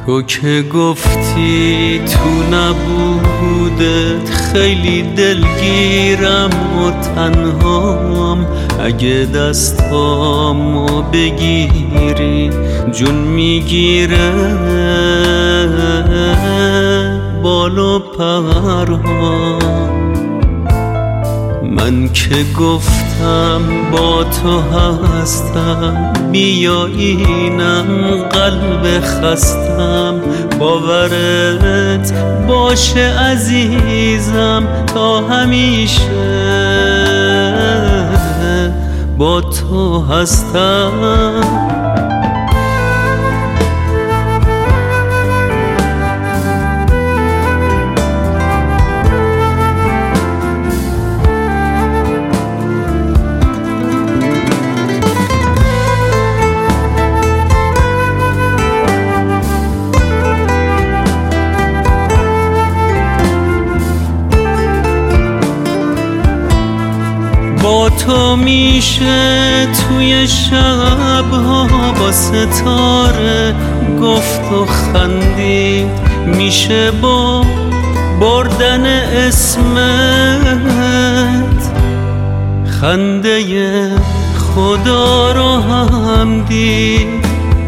تو که گفتی تو نبودت خیلی دلگیرم و تنهام، اگه دستامو بگیری جون میگیره بال و پرهام. من که گفتم با تو هستم، بیا اینم قلب خستم، باورت باشه عزیزم تا همیشه با تو هستم. با تو میشه توی شبها با ستاره گفت و خندید، میشه با بردن اسمت خنده خدا رو هم دید.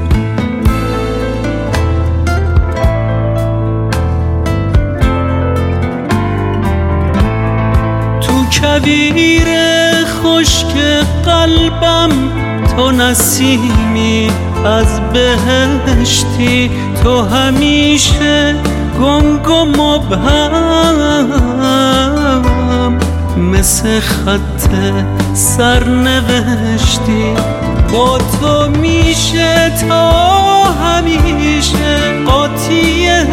تو کویر خشک قلبم تو نسیمی از بهشتی، تو همیشه گنگ و مبهم مثل خط سرنوشتی. با تو میشه تا همیشه قاطی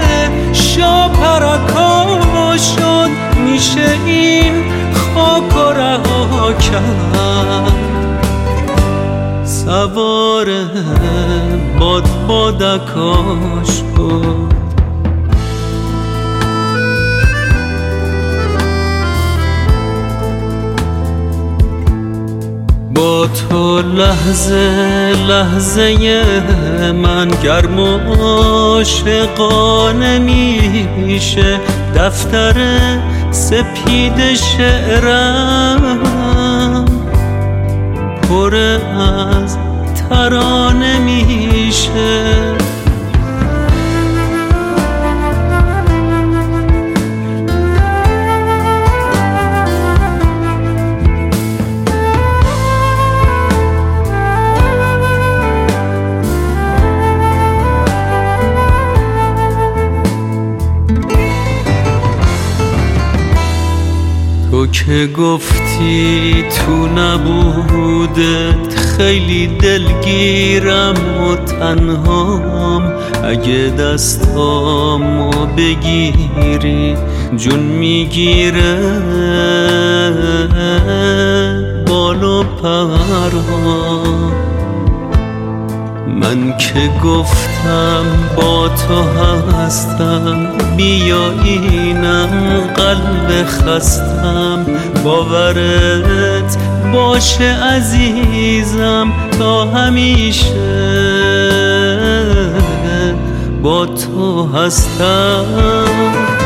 شاپرکا شد، میشه این خاک و رها کرد، سوار بادبادکاش بود. با تو لحظه لحظه من گرم و عاشقانه میشه، دفتر سپید شعرم پر از ترانه میشه. تو که گفتی تو نبودت خیلی دلگیرم و تنهام، اگه دستامو بگیری جون میگیره بال و پرهام. من که گفتم با تو هستم، بیا اینم قلب خستم، باورت باشه عزیزم تا همیشه با تو هستم.